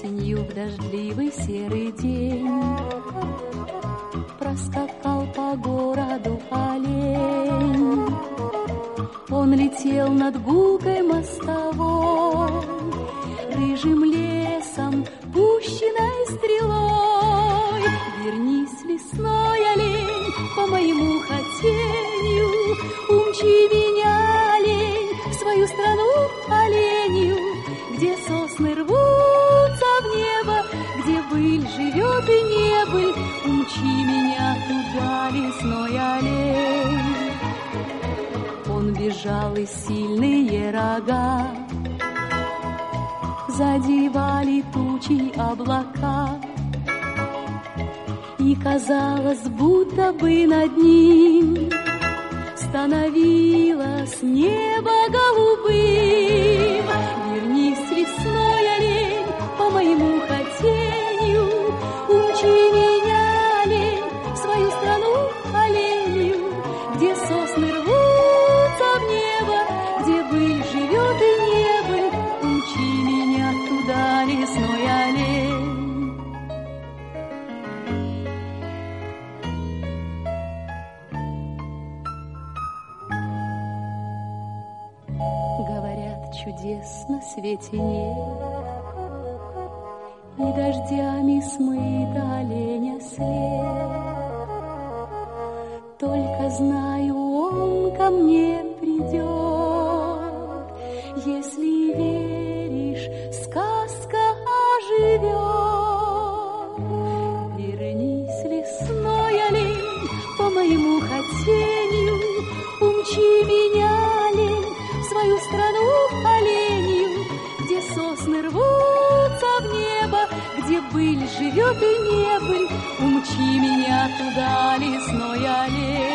Осенью в дождливый серый день проскакал по городу олень. Он летел над гулкой мостовой, рыжим лесом, пущенной стрелой. Вернись, лесной олень, по моему хотению, умчи меня, олень, в свою страну оленью, где сосны рвутся в небо, где быль живет и небыль. Умчи меня туда, лесной олень. Он бежал, и сильные рога задевали тучи облака, и казалось, будто бы над ним становилось небо голубым. Вернись, лесной олень, по моему хотению, умчи меня, олень, в свою страну оленью, где сосны рвутся в небо, где быль живет и небыль. Умчи меня туда, лесной олень. Говорят, чудес на свете нет, и дождями смыт оленя след. Только знаю, он ко мне придет. Если веришь, сказка оживет. Вернись, лесной олень, по моему хотению, умчи меня, олень, в свою страну оленью, где сосны рвутся в небо, где быль живет и небыль. Умчи меня туда, лесной олень.